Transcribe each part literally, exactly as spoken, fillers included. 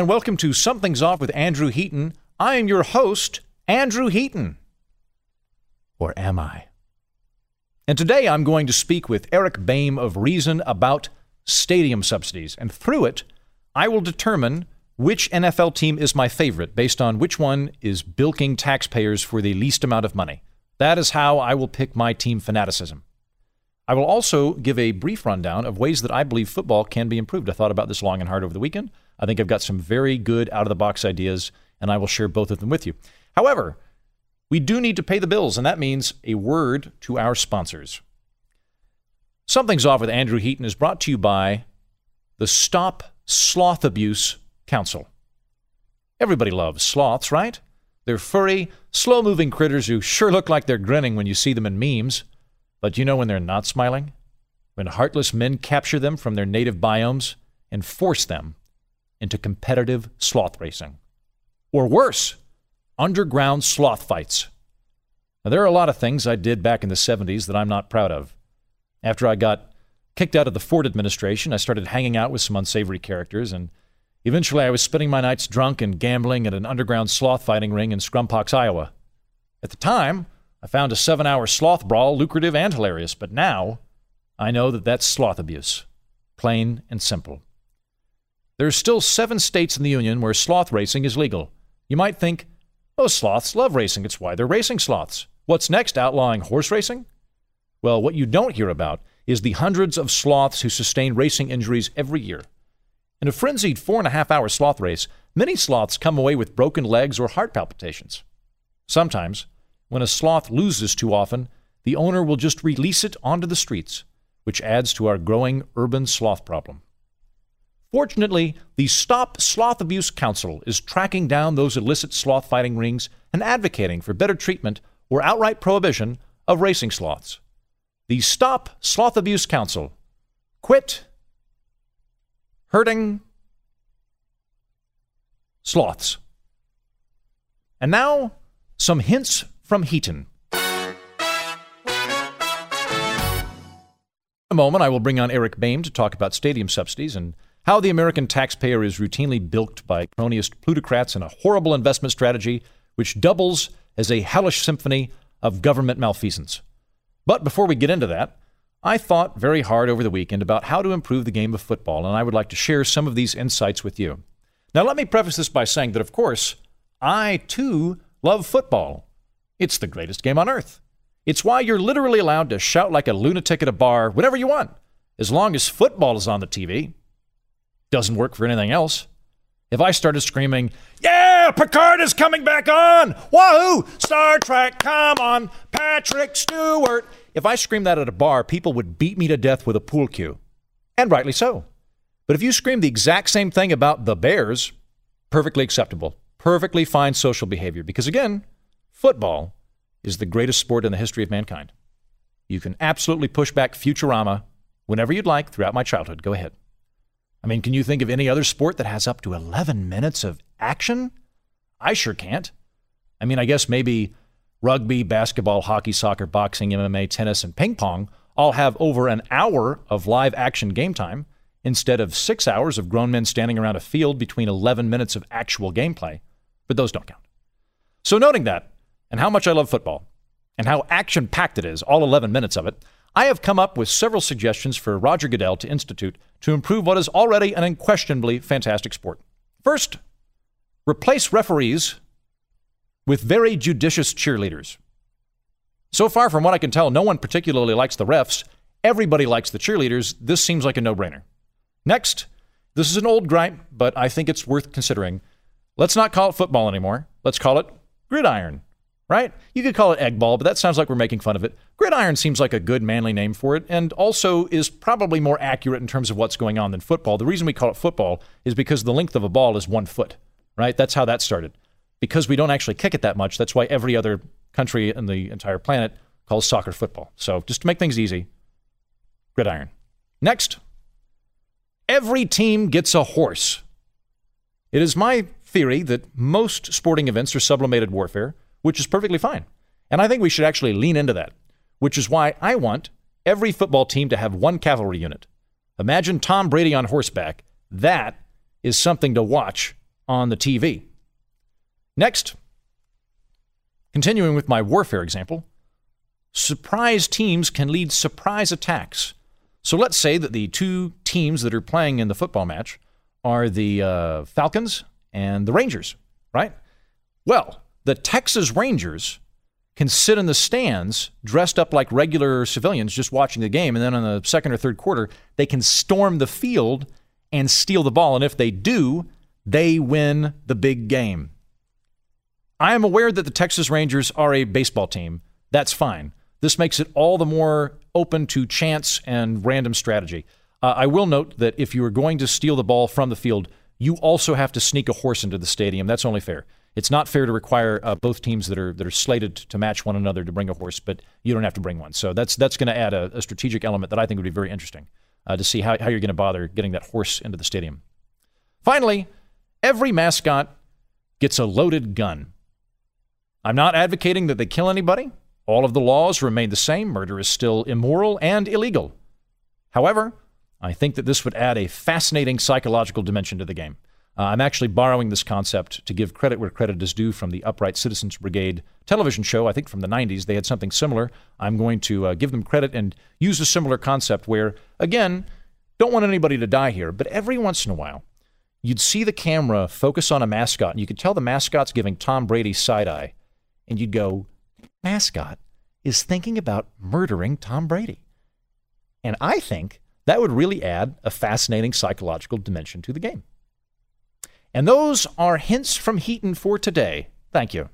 and welcome to Something's Off with Andrew Heaton. I am your host, Andrew Heaton. Or am I? And today I'm going to speak with Eric Boehm of Reason about stadium subsidies. And through it, I will determine which N F L team is my favorite based on which one is bilking taxpayers for the least amount of money. That is how I will pick my team fanaticism. I will also give a brief rundown of ways that I believe football can be improved. I thought about this long and hard over the weekend. I think I've got some very good out-of-the-box ideas, and I will share both of them with you. However, we do need to pay the bills, and that means a word to our sponsors. Something's Off with Andrew Heaton is brought to you by the Stop Sloth Abuse Council. Everybody loves sloths, right? They're furry, slow-moving critters who sure look like they're grinning when you see them in memes. But you know when they're not smiling? When heartless men capture them from their native biomes and force them into competitive sloth racing. Or worse, underground sloth fights. Now, there are a lot of things I did back in the seventies that I'm not proud of. After I got kicked out of the Ford administration, I started hanging out with some unsavory characters, and eventually I was spending my nights drunk and gambling at an underground sloth fighting ring in Scrumpox, Iowa. At the time, I found a seven-hour sloth brawl lucrative and hilarious, but now I know that that's sloth abuse. Plain and simple. There are still seven states in the Union where sloth racing is legal. You might think, oh, sloths love racing. It's why they're racing sloths. What's next, outlawing horse racing? Well, what you don't hear about is the hundreds of sloths who sustain racing injuries every year. In a frenzied four-and-a-half-hour sloth race, many sloths come away with broken legs or heart palpitations. Sometimes, when a sloth loses too often, the owner will just release it onto the streets, which adds to our growing urban sloth problem. Fortunately, the Stop Sloth Abuse Council is tracking down those illicit sloth fighting rings and advocating for better treatment or outright prohibition of racing sloths. The Stop Sloth Abuse Council. Quit hurting sloths. And now, some hints from Heaton. In a moment, I will bring on Eric Boehm to talk about stadium subsidies and how the American taxpayer is routinely bilked by cronyist plutocrats in a horrible investment strategy which doubles as a hellish symphony of government malfeasance. But before we get into that, I thought very hard over the weekend about how to improve the game of football, and I would like to share some of these insights with you. Now, let me preface this by saying that, of course, I, too, love football. It's the greatest game on earth. It's why you're literally allowed to shout like a lunatic at a bar whenever you want, as long as football is on the T V. Doesn't work for anything else. If I started screaming, yeah, Picard is coming back on! Wahoo! Star Trek, come on! Patrick Stewart! If I screamed that at a bar, people would beat me to death with a pool cue. And rightly so. But if you scream the exact same thing about the Bears, perfectly acceptable. Perfectly fine social behavior. Because again, football is the greatest sport in the history of mankind. You can absolutely push back Futurama whenever you'd like throughout my childhood. Go ahead. I mean, can you think of any other sport that has up to eleven minutes of action? I sure can't. I mean, I guess maybe rugby, basketball, hockey, soccer, boxing, M M A, tennis, and ping pong all have over an hour of live action game time instead of six hours of grown men standing around a field between eleven minutes of actual gameplay. But those don't count. So noting that, and how much I love football, and how action-packed it is, all eleven minutes of it, I have come up with several suggestions for Roger Goodell to institute to improve what is already an unquestionably fantastic sport. First, replace referees with very judicious cheerleaders. So far, from what I can tell, no one particularly likes the refs. Everybody likes the cheerleaders. This seems like a no-brainer. Next, this is an old gripe, but I think it's worth considering. Let's not call it football anymore. Let's call it gridiron. Right? You could call it egg ball, but that sounds like we're making fun of it. Gridiron seems like a good manly name for it, and also is probably more accurate in terms of what's going on than football. The reason we call it football is because the length of a ball is one foot, right? That's how that started. Because we don't actually kick it that much, that's why every other country in the entire planet calls soccer football. So just to make things easy, gridiron. Next, every team gets a horse. It is my theory that most sporting events are sublimated warfare, which is perfectly fine. And I think we should actually lean into that, which is why I want every football team to have one cavalry unit. Imagine Tom Brady on horseback. That is something to watch on the T V. Next, continuing with my warfare example, surprise teams can lead surprise attacks. So let's say that the two teams that are playing in the football match are the uh, Falcons and the Rangers, right? Well, the Texas Rangers can sit in the stands dressed up like regular civilians just watching the game, and then in the second or third quarter, they can storm the field and steal the ball. And if they do, they win the big game. I am aware that the Texas Rangers are a baseball team. That's fine. This makes it all the more open to chance and random strategy. Uh, I will note that if you are going to steal the ball from the field, you also have to sneak a horse into the stadium. That's only fair. It's not fair to require uh, both teams that are that are slated to match one another to bring a horse, but you don't have to bring one. So that's that's going to add a, a strategic element that I think would be very interesting uh, to see how, how you're going to bother getting that horse into the stadium. Finally, every mascot gets a loaded gun. I'm not advocating that they kill anybody. All of the laws remain the same. Murder is still immoral and illegal. However, I think that this would add a fascinating psychological dimension to the game. Uh, I'm actually borrowing this concept to give credit where credit is due from the Upright Citizens Brigade television show. I think from the nineties, they had something similar. I'm going to uh, give them credit and use a similar concept where, again, don't want anybody to die here, but every once in a while, you'd see the camera focus on a mascot, and you could tell the mascot's giving Tom Brady side-eye, and you'd go, mascot is thinking about murdering Tom Brady. And I think that would really add a fascinating psychological dimension to the game. And those are hints from Heaton for today. Thank you.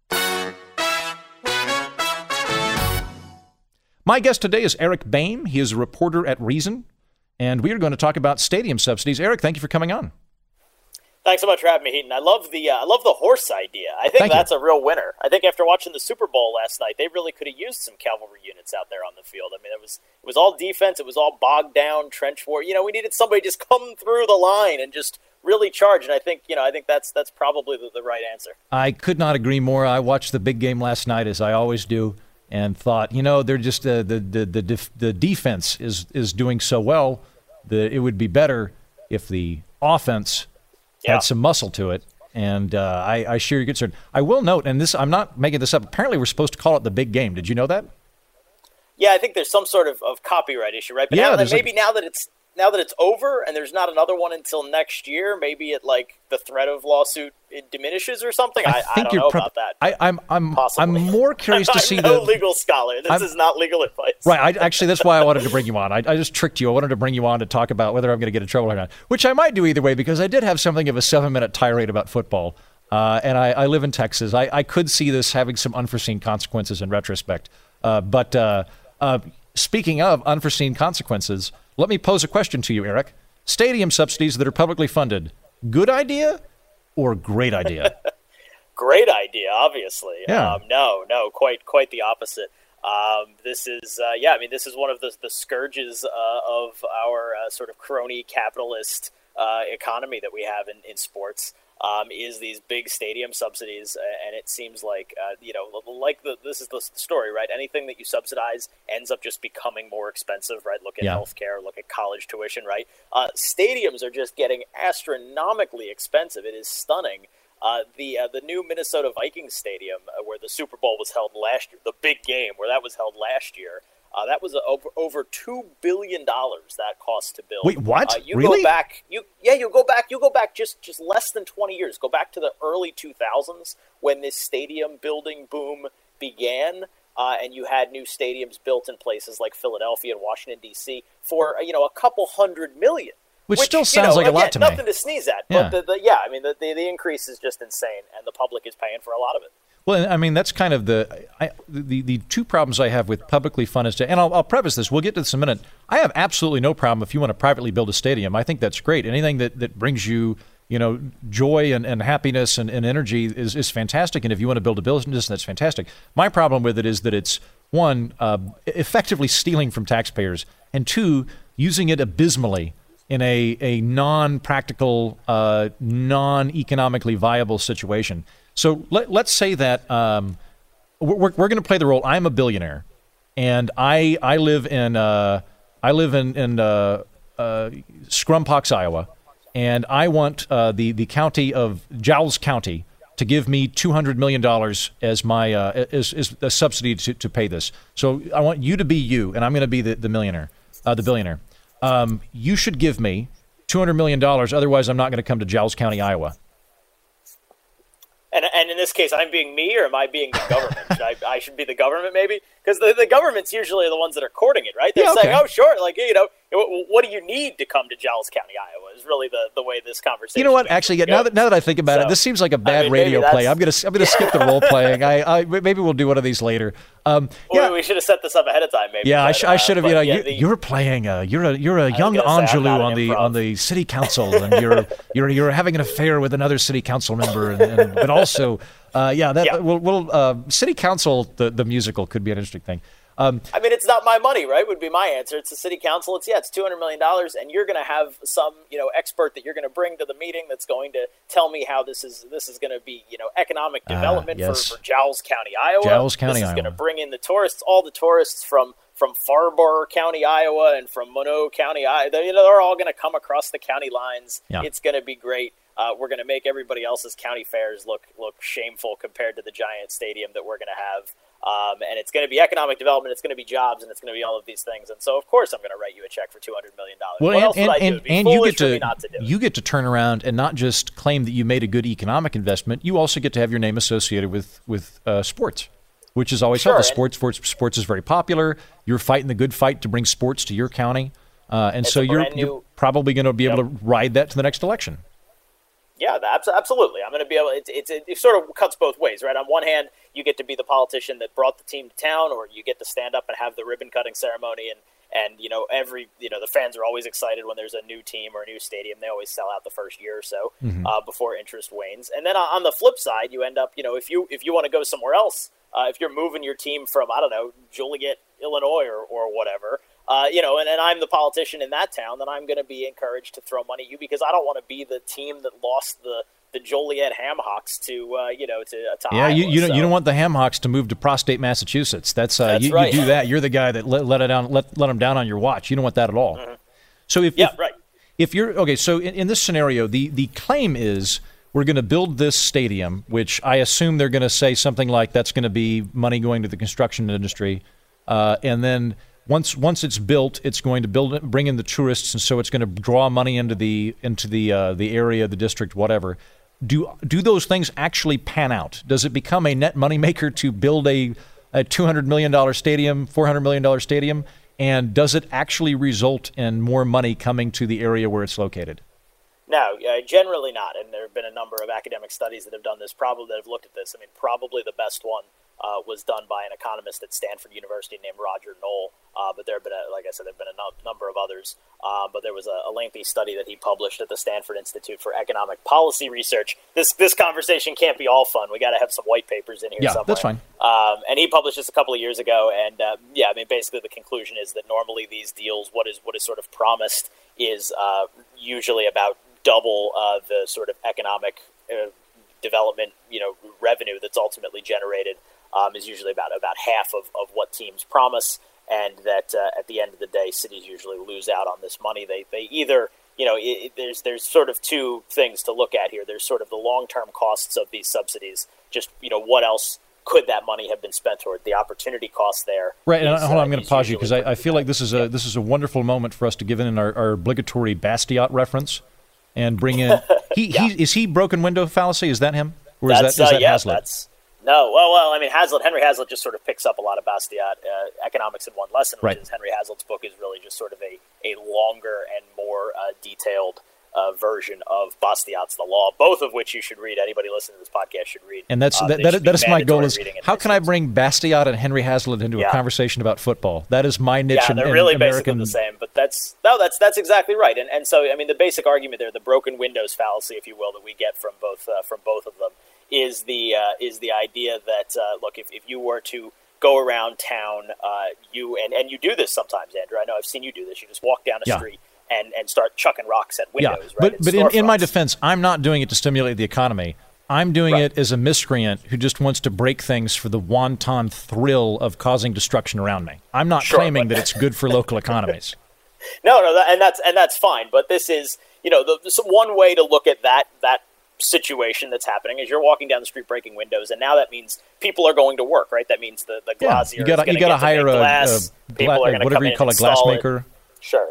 My guest today is Eric Boehm. He is a reporter at Reason, and we are going to talk about stadium subsidies. Eric, thank you for coming on. Thanks so much for having me, Heaton. I love the uh, I love the horse idea. I think Thank that's you. a real winner. I think after watching the Super Bowl last night, they really could have used some cavalry units out there on the field. I mean, it was it was all defense. It was all bogged down trench war. You know, we needed somebody to just come through the line and just really charge. And I think you know I think that's that's probably the, the right answer. I could not agree more. I watched the big game last night, as I always do, and thought, you know, they're just uh, the the the def- the defense is is doing so well that it would be better if the offense Yeah. had some muscle to it, and uh, I, I share your concern. I will note, and this I'm not making this up, apparently we're supposed to call it the big game. Did you know that? Yeah, I think there's some sort of, of copyright issue, right? But Yeah, now that, there's maybe like- now that it's now that it's over and there's not another one until next year, maybe it like the threat of lawsuit it diminishes or something. I, I, I don't know prob- about that. I, I'm I'm Possibly. I'm more curious I'm to see no the legal scholar. This I'm- is not legal advice. right. I, actually, that's why I wanted to bring you on. I, I just tricked you. I wanted to bring you on to talk about whether I'm going to get in trouble or not, which I might do either way because I did have something of a seven-minute tirade about football, uh, and I, I live in Texas. I, I could see this having some unforeseen consequences in retrospect. Uh, but uh, uh, speaking of unforeseen consequences, let me pose a question to you, Eric. Stadium subsidies that are publicly funded, good idea or great idea? Great idea, obviously. Yeah. Um, no, no, quite quite the opposite. Um, this is, uh, yeah, I mean, this is one of the, the scourges uh, of our uh, sort of crony capitalist uh, economy that we have in, in sports. Um, is these big stadium subsidies, and it seems like, uh, you know, like the, this is the story, right? Anything that you subsidize ends up just becoming more expensive, right? Look at Yeah. healthcare, look at college tuition, right? Uh, stadiums are just getting astronomically expensive. It is stunning. Uh, the uh, the new Minnesota Vikings stadium, uh, where the Super Bowl was held last year, the big game where that was held last year, Uh, that was a, over, over two billion dollars that cost to build. Wait, what? Uh, you Really? go back, you yeah, you go back, you go back just, just less than twenty years. Go back to the early two thousands when this stadium building boom began, uh, and you had new stadiums built in places like Philadelphia and Washington D C for uh, you know a couple hundred million. Which, Which still you sounds know, like a again, lot to me. nothing to sneeze at. Yeah. But the, the, yeah, I mean the, the the increase is just insane, and the public is paying for a lot of it. Well, I mean, that's kind of the I, the the two problems I have with publicly funded, sta- and I'll, I'll preface this. We'll get to this in a minute. I have absolutely no problem if you want to privately build a stadium. I think that's great. Anything that, that brings you, you know, joy and, and happiness and, and energy is, is fantastic. And if you want to build a business, that's fantastic. My problem with it is that it's, one, uh, effectively stealing from taxpayers, and two, using it abysmally in a, a non-practical, uh, non-economically viable situation. So let, let's say that um, we're, we're going to play the role. I'm a billionaire, and I I live in uh, I live in, in uh, uh, Scrumpox, Iowa, and I want uh, the the county of Giles County to give me two hundred million dollars as my uh, as, as a subsidy to, to pay this. So I want you to be you, and I'm going to be the, the millionaire, uh, the billionaire. Um, you should give me two hundred million dollars, otherwise I'm not going to come to Giles County, Iowa. And, and in this case, I'm being me, or am I being the government? should I, I should be the government, maybe? Because the, the government's usually the ones that are courting it, right? They're yeah, okay. saying, oh, sure, like, you know, what do you need to come to Giles County, Iowa, is really the, the way this conversation You know what? Actually, yeah, now that now that I think about so, it, this seems like a bad I mean, radio play. I'm going to I'm gonna skip the role playing. I, I Maybe we'll do one of these later. Um, well, yeah. we should have set this up ahead of time, maybe. Yeah, but, I, sh- I should have. Uh, you know, yeah, you, the, you're playing. Uh, you're a you're a young say, Angelou on an the improv. on the city council, and you're you're you're having an affair with another city council member, and, and but also, uh, yeah, that yeah. we'll, we'll uh, city council the the musical could be an interesting thing. Um, I mean, it's not my money, right? Would be my answer. It's the city council. It's yeah, it's two hundred million dollars, and you're going to have some, you know, expert that you're going to bring to the meeting that's going to tell me how this is this is going to be, you know, economic development uh, yes. for, for Giles County, Iowa. Giles County, this is Iowa. going to bring in the tourists, all the tourists from from Farborough County, Iowa, and from Monroe County, Iowa. They, you know, they're all going to come across the county lines. Yeah. It's going to be great. Uh, we're going to make everybody else's county fairs look look shameful compared to the giant stadium that we're going to have. Um, and it's going to be economic development, it's going to be jobs, and it's going to be all of these things. And so, of course, I'm going to write you a check for two hundred million dollars. Well, what and, else would and, I do? and, It'd be and you foolish get for to me not to do it. you get to turn around and not just claim that you made a good economic investment. You also get to have your name associated with with uh, sports, which is always Sure, helpful. and- Sports, sports, sports is very popular. You're fighting the good fight to bring sports to your county, uh, and It's so a you're, brand new- you're probably going to be able Yep. to ride that to the next election. Yeah, abs- absolutely. I'm going to be able. It's, it's it sort of cuts both ways, right? On one hand, you get to be the politician that brought the team to town, or you get to stand up and have the ribbon cutting ceremony, and and you know every you know the fans are always excited when there's a new team or a new stadium. They always sell out the first year or so Mhm. uh, before interest wanes. And then on the flip side, you end up you know if you if you want to go somewhere else, uh, if you're moving your team from I don't know Joliet, Illinois, or or whatever. Uh, you know, and, and I'm the politician in that town, then I'm going to be encouraged to throw money at you because I don't want to be the team that lost the, the Joliet Hamhawks to, uh, you know, to, to Yeah, Iowa. you you don't, So- you don't want the Hamhawks to move to Prostate, Massachusetts. That's, uh, That's you, right. you do that. You're the guy that let let it down let let them down on your watch. You don't want that at all. Mm-hmm. So if Yeah, if, right. if you're okay, so in, in this scenario, the the claim is we're going to build this stadium, which I assume they're going to say something like that's going to be money going to the construction industry, uh, and then. Once once it's built, it's going to build it, bring in the tourists, and so it's going to draw money into the into the uh, the area, the district, whatever. Do do those things actually pan out? Does it become a net moneymaker to build a, a two hundred million dollars stadium, four hundred million dollars stadium, and does it actually result in more money coming to the area where it's located? No, uh, generally not. And there have been a number of academic studies that have done this, probably that have looked at this. I mean, probably the best one uh, was done by an economist at Stanford University named Roger Knoll. Uh, but there have been, a, like I said, there have been a no- number of others. Uh, but there was a, a lengthy study that he published at the Stanford Institute for Economic Policy Research. This this conversation can't be all fun. We got to have some white papers in here Yeah, somewhere. that's fine. Um, and he published this a couple of years ago. And uh, yeah, I mean, basically the conclusion is that normally these deals, what is what is sort of promised, is uh, usually about double uh, the sort of economic uh, development, you know, revenue that's ultimately generated. Um, is usually about about half of, of what teams promise. And that uh, at the end of the day, cities usually lose out on this money. They they either, you know, it, it, there's there's sort of two things to look at here. There's sort of the long-term costs of these subsidies. Just, you know, what else could that money have been spent toward? The opportunity cost there. Right, and is, hold on, uh, I'm going to is pause you usually because I, I pretty feel bad. like this is a this is a wonderful moment for us to give in our, our obligatory Bastiat reference and bring in. He, Yeah. he is he broken window fallacy? Is that him, or is That's, that is uh, that yeah, Hazlitt? that's no. Well, well, I mean, Hazlitt, Henry Hazlitt just sort of picks up a lot of Bastiat uh, economics in one lesson, which Right. is Henry Hazlitt's book is really just sort of a, a longer and more uh, detailed uh, version of Bastiat's The Law, both of which you should read. Anybody listening to this podcast should read. And that's Uh, that, they that, should that be is my goal mandatory is reading in how high can I schools. bring Bastiat and Henry Hazlitt into Yeah. a conversation about football? That is my niche Yeah, in, they're in really American. basically the same, but that's no, that's that's exactly right. And and so I mean, the basic argument there, the broken windows fallacy, if you will, that we get from both uh, from both of them, is the uh, is the idea that uh, look, if, if you were to go around town, uh, you and, and you do this sometimes, Andrew. I know I've seen you do this. You just walk down a Yeah. street and, and start chucking rocks at Yeah, windows. right? but but in, in my storefronts. defense, I'm not doing it to stimulate the economy. I'm doing Right. it as a miscreant who just wants to break things for the wanton thrill of causing destruction around me. I'm not Sure, claiming but- that it's good for local economies. No, no, that, and that's and that's fine. But this is, you know, the, so one way to look at that that situation that's happening is you're walking down the street breaking windows, and now that means people are going to work, right? That means the the glazier yeah, you gotta, is you gotta hire a, glass. a people gla- are going to whatever come you in call and a glass install maker. It. Sure.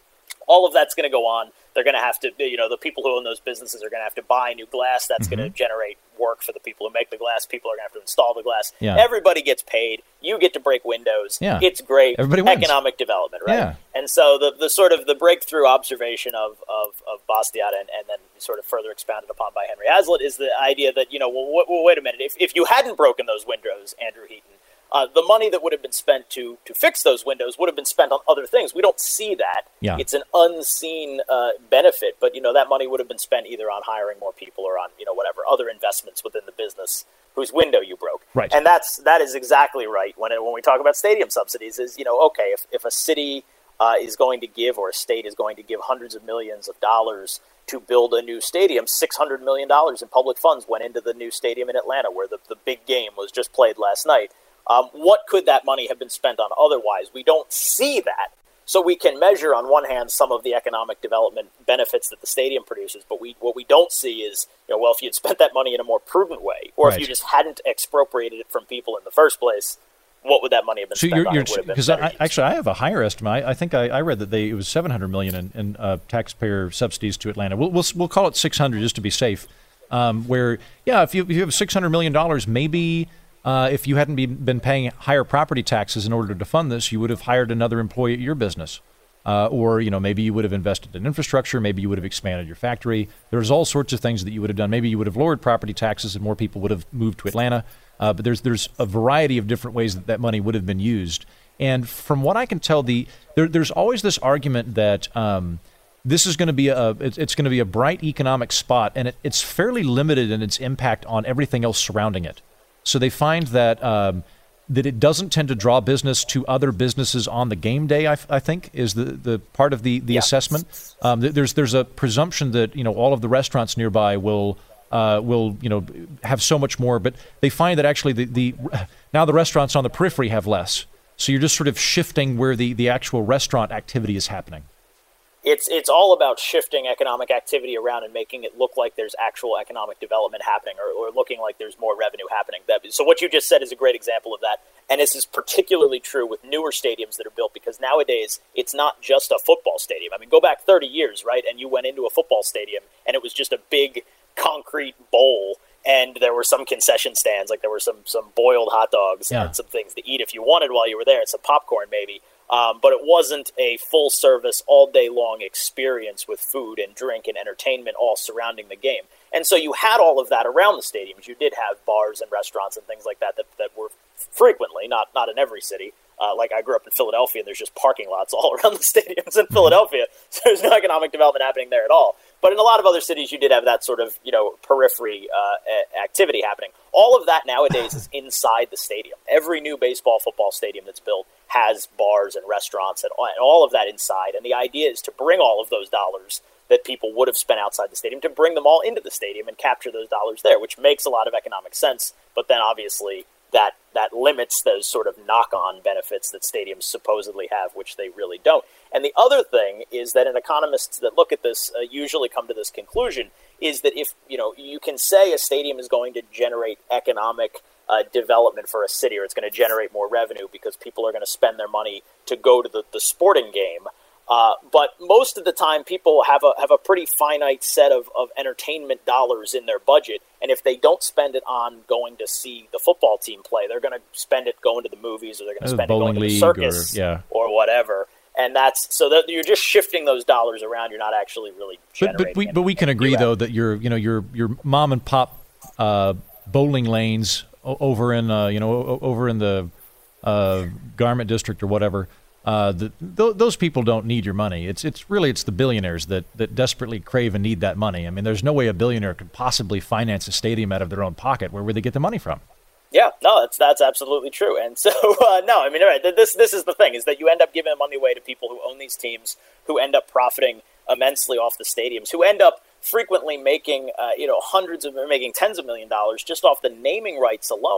All of that's going to go on. They're going to have to, you know, the people who own those businesses are going to have to buy new glass. That's mm-hmm. going to generate work for the people who make the glass. People are going to have to install the glass. Yeah. Everybody gets paid. You get to break windows. Yeah. It's great. Everybody wins. Economic development, right? Yeah. And so the, the sort of the breakthrough observation of, of, of Bastiat and, and then sort of further expounded upon by Henry Hazlitt is the idea that, you know, well, w- well wait a minute. If, if you hadn't broken those windows, Andrew Heaton, Uh, the money that would have been spent to to fix those windows would have been spent on other things. We don't see that. Yeah. It's an unseen uh, benefit, but you know that money would have been spent either on hiring more people or on you know whatever other investments within the business whose window you broke. Right. And that's that is exactly right when it, when we talk about stadium subsidies. Is you know okay if if a city uh, is going to give or a state is going to give hundreds of millions of dollars to build a new stadium, six hundred million dollars in public funds went into the new stadium in Atlanta where the the big game was just played last night. Um, what could that money have been spent on otherwise? We don't see that. So we can measure, on one hand, some of the economic development benefits that the stadium produces, but we what we don't see is, you know, well, if you'd spent that money in a more prudent way, or right. if you just hadn't expropriated it from people in the first place, what would that money have been so spent you're, on? You're, because actually, I have a higher estimate. I, I think I, I read that they it was seven hundred million dollars in, in uh, taxpayer subsidies to Atlanta. We'll, we'll we'll call it six hundred just to be safe. Um, where yeah, if you if you have six hundred million dollars, maybe. Uh, if you hadn't be, been paying higher property taxes in order to fund this, you would have hired another employee at your business. Uh, or, you know, maybe you would have invested in infrastructure. Maybe you would have expanded your factory. There's all sorts of things that you would have done. Maybe you would have lowered property taxes and more people would have moved to Atlanta. Uh, but there's there's a variety of different ways that that money would have been used. And from what I can tell, the there, there's always this argument that um, this is going to be a it's, it's going to be a bright economic spot, and it, it's fairly limited in its impact on everything else surrounding it. So they find that um, that it doesn't tend to draw business to other businesses on the game day. I, I think is the, the part of the the yeah. assessment. Um, there's there's a presumption that you know all of the restaurants nearby will uh, will you know have so much more, but they find that actually the, the now the restaurants on the periphery have less. So you're just sort of shifting where the, the actual restaurant activity is happening. It's it's all about shifting economic activity around and making it look like there's actual economic development happening or, or looking like there's more revenue happening. That, so what you just said is a great example of that. And this is particularly true with newer stadiums that are built because nowadays it's not just a football stadium. I mean, go back thirty years, right? And you went into a football stadium and it was just a big concrete bowl and there were some concession stands, like there were some, some boiled hot dogs yeah. and some things to eat if you wanted while you were there and some popcorn maybe. Um, but it wasn't a full-service, all-day-long experience with food and drink and entertainment all surrounding the game. And so you had all of that around the stadiums. You did have bars and restaurants and things like that that, that were frequently, not not in every city. Uh, like I grew up in Philadelphia, and there's just parking lots all around the stadiums in Philadelphia. So there's no economic development happening there at all. But in a lot of other cities, you did have that sort of, you know, periphery uh, activity happening. All of that nowadays is inside the stadium. Every new baseball, football stadium that's built has bars and restaurants and all of that inside. And the idea is to bring all of those dollars that people would have spent outside the stadium, to bring them all into the stadium and capture those dollars there, which makes a lot of economic sense. But then obviously that that limits those sort of knock-on benefits that stadiums supposedly have, which they really don't. And the other thing is that an economists that look at this uh, usually come to this conclusion is that if, you know, you can say a stadium is going to generate economic uh, development for a city, or it's going to generate more revenue because people are going to spend their money to go to the, the sporting game. Uh, but most of the time, people have a have a pretty finite set of, of entertainment dollars in their budget, and if they don't spend it on going to see the football team play, they're going to spend it going to the movies, or they're going to spend it going to the circus, or, yeah. or whatever. And that's so that you're just shifting those dollars around. You're not actually really generating. But, but we but we can agree though that your you know your your mom and pop uh, bowling lanes over in uh, you know over in the uh, garment district or whatever. Uh, the, th- those people don't need your money. It's it's really it's the billionaires that, that desperately crave and need that money. I mean, there's no way a billionaire could possibly finance a stadium out of their own pocket. Where would they get the money from? Yeah, no, that's that's absolutely true. And so, uh, no, I mean, all right, this this is the thing, is that you end up giving money away to people who own these teams, who end up profiting immensely off the stadiums, who end up frequently making, uh, you know, hundreds of, or making tens of million dollars just off the naming rights alone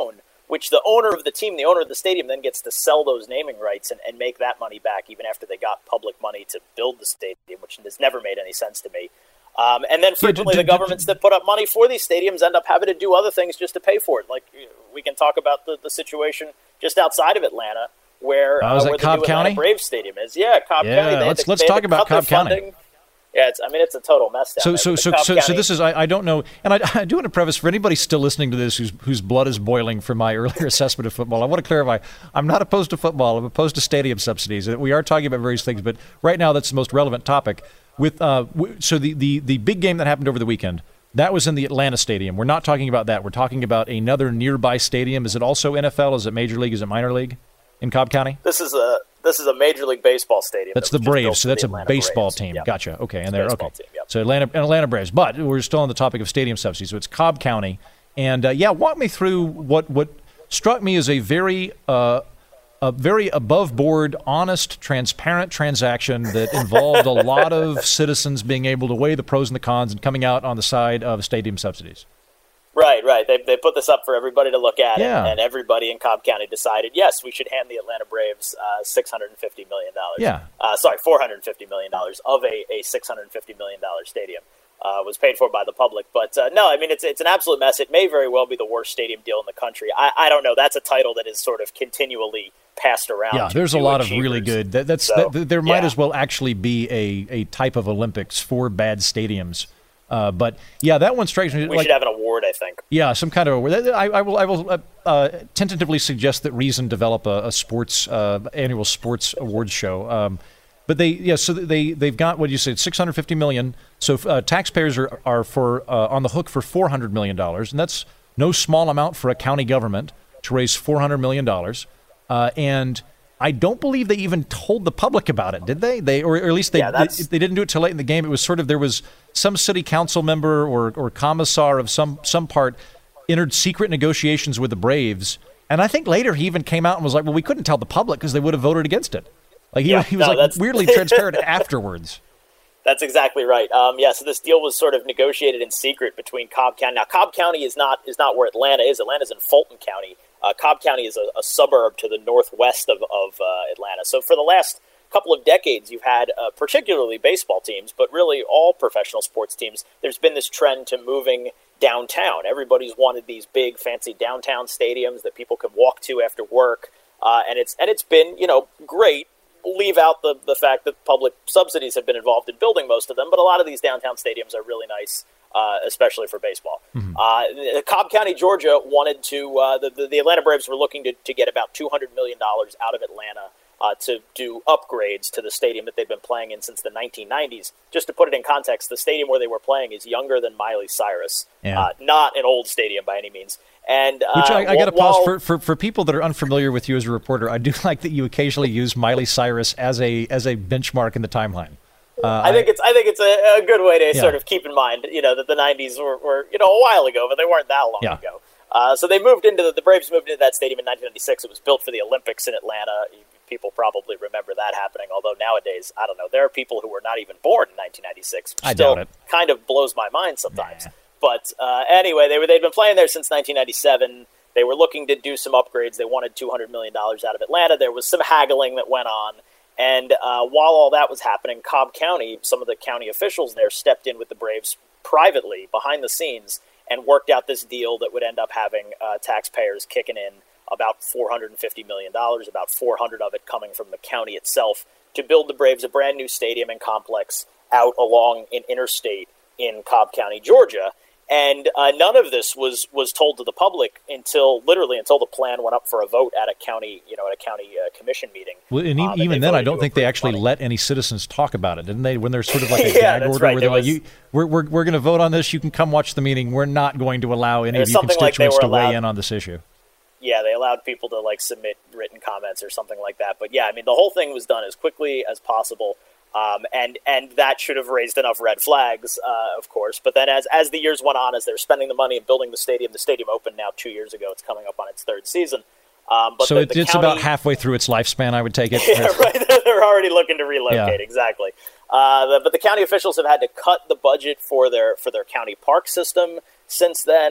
which the owner of the team, the owner of the stadium, then gets to sell those naming rights and, and make that money back even after they got public money to build the stadium, which has never made any sense to me. Um, and then frequently yeah, d- d- the governments that put up money for these stadiums end up having to do other things just to pay for it. Like we can talk about the, the situation just outside of Atlanta where, oh, uh, where the Cobb new County? Atlanta Braves stadium is. Yeah, Cobb yeah, County. They let's to, let's they talk about Cobb County. Funding. Yeah, it's, I mean, it's a total mess down so, there. So, so, Cobb so, County, so this is, I, I don't know, and I, I do want to preface for anybody still listening to this whose, whose blood is boiling from my earlier assessment of football, I want to clarify, I'm not opposed to football, I'm opposed to stadium subsidies. We are talking about various things, but right now that's the most relevant topic. With uh, w- So the, the, the big game that happened over the weekend, that was in the Atlanta stadium. We're not talking about that. We're talking about another nearby stadium. Is it also N F L? Is it Major League? Is it minor league in Cobb County? This is a This is a Major League Baseball stadium. That's that the Braves, so that's a Atlanta baseball Braves. team. Yep. Gotcha. Okay, and they're okay. Team, yep. So Atlanta, Atlanta Braves, but we're still on the topic of stadium subsidies. So it's Cobb County, and uh, yeah, walk me through what what struck me as a very uh, a very above board, honest, transparent transaction that involved a lot of citizens being able to weigh the pros and the cons and coming out on the side of stadium subsidies. Right, right. They they put this up for everybody to look at, Yeah. and, and everybody in Cobb County decided, yes, we should hand the Atlanta Braves uh, six hundred fifty million dollars. Yeah. Uh, sorry, four hundred fifty million dollars of a, a six hundred fifty million dollars stadium. Uh, was paid for by the public. But uh, no, I mean, it's it's an absolute mess. It may very well be the worst stadium deal in the country. I, I don't know. That's a title that is sort of continually passed around. Yeah, to, there's to a lot achievers. of really good. That, that's So, that, there might yeah. as well actually be a, a type of Olympics for bad stadiums. Uh, but yeah, that one strikes me. We like, should have an award, I think. Yeah, some kind of award. I, I will. I will uh, uh, tentatively suggest that Reason develop a, a sports uh, annual sports awards show. Um, but they, yeah, so they they've got what you said, six hundred fifty million. So uh, taxpayers are are for uh, on the hook for four hundred million dollars, and that's no small amount for a county government to raise four hundred million dollars. Uh, and I don't believe they even told the public about it, did they? They or, or at least they, Yeah, they they didn't do it till late in the game. It was sort of there was some city council member or or commissar of some some part entered secret negotiations with the Braves, and I think later he even came out and was like, "Well, we couldn't tell the public because they would have voted against it." Like he, Yeah, he was no, like that's- weirdly transparent afterwards. That's exactly right. Um, yeah, so this deal was sort of negotiated in secret between Cobb County. Now, Cobb County is not is not where Atlanta is. Atlanta's in Fulton County. Uh, Cobb County is a, a suburb to the northwest of, of uh, Atlanta. So for the last couple of decades, you've had uh, particularly baseball teams, but really all professional sports teams, there's been this trend to moving downtown. Everybody's wanted these big, fancy downtown stadiums that people can walk to after work, uh, and it's and it's been, you know, great. Leave out the, the fact that public subsidies have been involved in building most of them, but a lot of these downtown stadiums are really nice, uh, especially for baseball. Mm-hmm. Uh, Cobb County, Georgia wanted to, uh, the, the, the Atlanta Braves were looking to, to get about two hundred million dollars out of Atlanta uh, to do upgrades to the stadium that they've been playing in since the nineteen nineties. Just to put it in context, the stadium where they were playing is younger than Miley Cyrus, Yeah. uh, not an old stadium by any means. And uh, Which I, I got to while, pause for, for for people that are unfamiliar with you as a reporter. I do like that you occasionally use Miley Cyrus as a as a benchmark in the timeline. Uh, I think it's I think it's a, a good way to Yeah. sort of keep in mind, you know, that the nineties were, were you know a while ago, but they weren't that long Yeah. ago. Uh, so they moved into the, the Braves moved into that stadium in nineteen ninety-six. It was built for the Olympics in Atlanta. People probably remember that happening. Although nowadays, I don't know, there are people who were not even born in nineteen ninety-six. Which I still doubt it. kind of blows my mind sometimes. Nah. But uh, anyway, they were they'd been playing there since nineteen ninety-seven. They were looking to do some upgrades. They wanted two hundred million dollars out of Atlanta. There was some haggling that went on. And uh, while all that was happening, Cobb County, some of the county officials there stepped in with the Braves privately, behind the scenes, and worked out this deal that would end up having uh, taxpayers kicking in about four hundred fifty million dollars, about four hundred of it coming from the county itself, to build the Braves a brand new stadium and complex out along an interstate in Cobb County, Georgia. And uh, none of this was, was told to the public until literally until the plan went up for a vote at a county, you know, at a county uh, commission meeting. Well, and e- Um, and even they then, I voted don't to think they approve actually money. let any citizens talk about it, didn't they? When there's sort of like a Yeah, gag that's order right. where There they're like, was- you, "We're we're we're going to vote on this. You can come watch the meeting. We're not going to allow any of There's you something like they constituents were to weigh allowed- in on this issue." Yeah, they allowed people to like submit written comments or something like that. But yeah, I mean, the whole thing was done as quickly as possible. Um, and and that should have raised enough red flags, uh, of course. But then as as the years went on, as they're spending the money and building the stadium, the stadium opened now two years ago. It's coming up on its third season. Um, but So the, it, the it's county, about halfway through its lifespan, I would take it. Yeah, right. They're already looking to relocate. Yeah. Exactly. Uh, the, but the county officials have had to cut the budget for their for their county park system since then.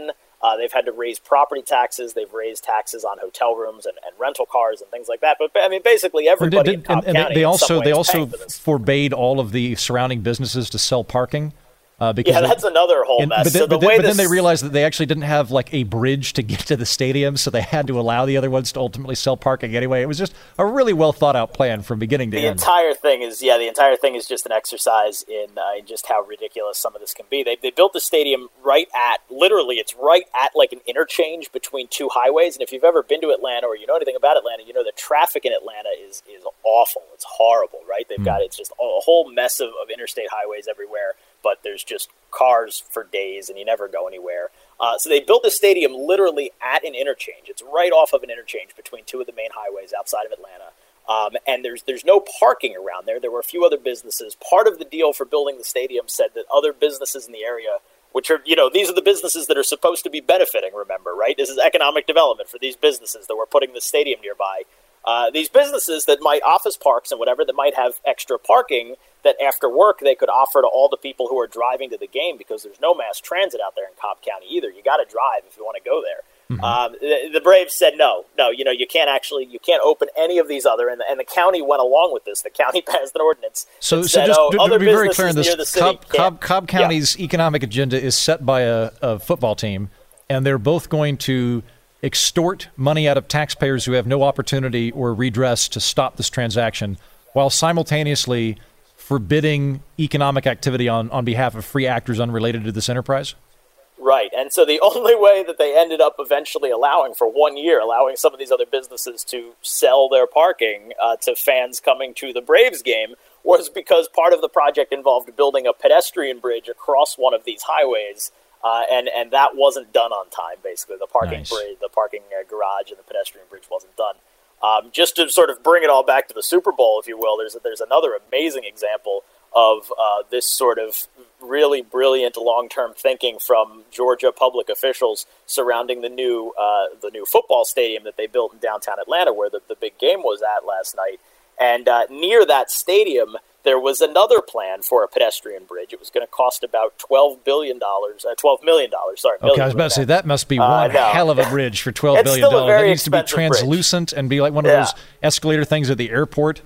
Uh, they've had to raise property taxes. They've raised taxes on hotel rooms and, and rental cars and things like that. But I mean, basically everybody did, in Cobb and, and County they also in they also also forbade all of the surrounding businesses to sell parking. Uh, because yeah, they, that's another whole and, mess. But, then, so the but, then, way but this, then they realized that they actually didn't have like a bridge to get to the stadium, so they had to allow the other ones to ultimately sell parking anyway. It was just a really well thought out plan from beginning to the end. The entire thing is, yeah, the entire thing is just an exercise in, uh, in just how ridiculous some of this can be. They they built the stadium right at, literally, it's right at like an interchange between two highways. And if you've ever been to Atlanta or you know anything about Atlanta, you know the traffic in Atlanta is is awful. It's horrible, right? They've mm. got it's just a whole mess of, of interstate highways everywhere. But there's just cars for days, and you never go anywhere. Uh, so they built the stadium literally at an interchange. It's right off of an interchange between two of the main highways outside of Atlanta. Um, and there's there's no parking around there. There were a few other businesses. Part of the deal for building the stadium said that other businesses in the area, which are, you know, these are the businesses that are supposed to be benefiting, remember, right? This is economic development for these businesses that we're putting the stadium nearby. Uh, these businesses that might, office parks and whatever, that might have extra parking that after work they could offer to all the people who are driving to the game, because there's no mass transit out there in Cobb County either. You got to drive if you want to go there. Mm-hmm. Um, the, the Braves said no, no, you know, you can't actually, you can't open any of these other, and the, and the county went along with this. The county passed an ordinance. So, so said, just oh, to, other to be very clear on businesses this, near the Cobb, city Cobb, Cobb County's yeah. economic agenda is set by a, a football team, and they're both going to extort money out of taxpayers who have no opportunity or redress to stop this transaction, while simultaneously forbidding economic activity on, on behalf of free actors unrelated to this enterprise? Right. And so the only way that they ended up eventually allowing for one year, allowing some of these other businesses to sell their parking uh, to fans coming to the Braves game, was because part of the project involved building a pedestrian bridge across one of these highways. Uh, and, and that wasn't done on time, basically. The parking nice. bridge, the parking uh, garage and the pedestrian bridge wasn't done. Um, just to sort of bring it all back to the Super Bowl, if you will, there's, there's another amazing example of uh, this sort of really brilliant long-term thinking from Georgia public officials surrounding the new uh, the new football stadium that they built in downtown Atlanta, where the, the big game was at last night. And uh, near that stadium, there was another plan for a pedestrian bridge. It was going to cost about twelve billion dollars, uh, twelve million dollars. Sorry. Okay, I was about to say, that must be one uh, no. hell of a bridge for twelve billion dollars. That needs to be translucent bridge. And be like one of yeah. those escalator things at the airport.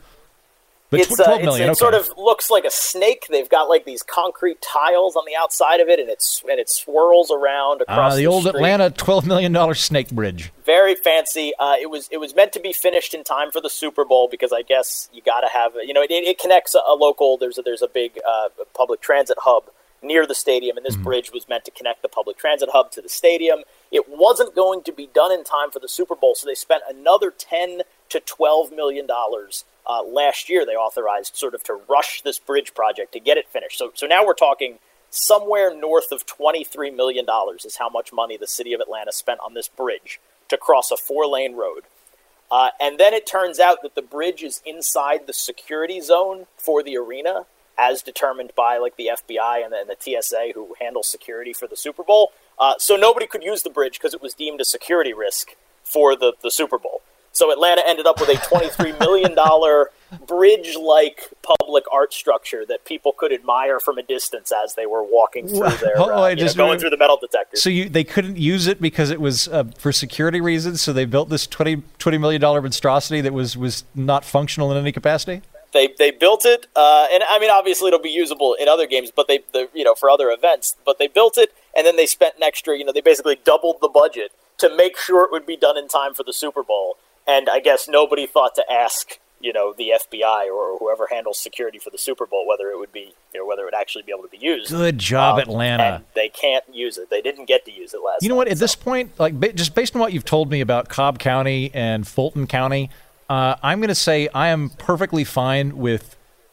But it's, twelve uh, million, it's, it okay. sort of looks like a snake. They've got like these concrete tiles on the outside of it, and it's and it swirls around across uh, the, the old street. Atlanta twelve million dollars snake bridge. Very fancy. Uh, it was it was meant to be finished in time for the Super Bowl, because I guess you got to have, you know, it, it connects a, a local. There's a, there's a big uh, public transit hub near the stadium, and this mm-hmm. bridge was meant to connect the public transit hub to the stadium. It wasn't going to be done in time for the Super Bowl, so they spent another ten to twelve million dollars. Uh, last year, they authorized sort of to rush this bridge project to get it finished. So, so now we're talking somewhere north of twenty-three million dollars is how much money the city of Atlanta spent on this bridge to cross a four-lane road. Uh, and then it turns out that the bridge is inside the security zone for the arena, as determined by like the F B I and the, and the T S A, who handles security for the Super Bowl. Uh, so nobody could use the bridge because it was deemed a security risk for the, the Super Bowl. So Atlanta ended up with a twenty-three million dollars bridge-like public art structure that people could admire from a distance as they were walking through their, oh, uh, you know, going through the metal detectors. So you, they couldn't use it because it was uh, for security reasons, so they built this twenty million dollars monstrosity that was, was not functional in any capacity? They they built it, uh, and I mean, obviously it'll be usable in other games, but they, the, you know, for other events, but they built it, and then they spent an extra, you know, they basically doubled the budget to make sure it would be done in time for the Super Bowl. And I guess nobody thought to ask, you know, the F B I or whoever handles security for the Super Bowl whether it would be, you know, whether it would actually be able to be used. Good job, um, Atlanta. And they can't use it. They didn't get to use it last. You know what? night, At so. this point, like ba- just based on what you've told me about Cobb County and Fulton County, uh, I'm going to say I am perfectly fine with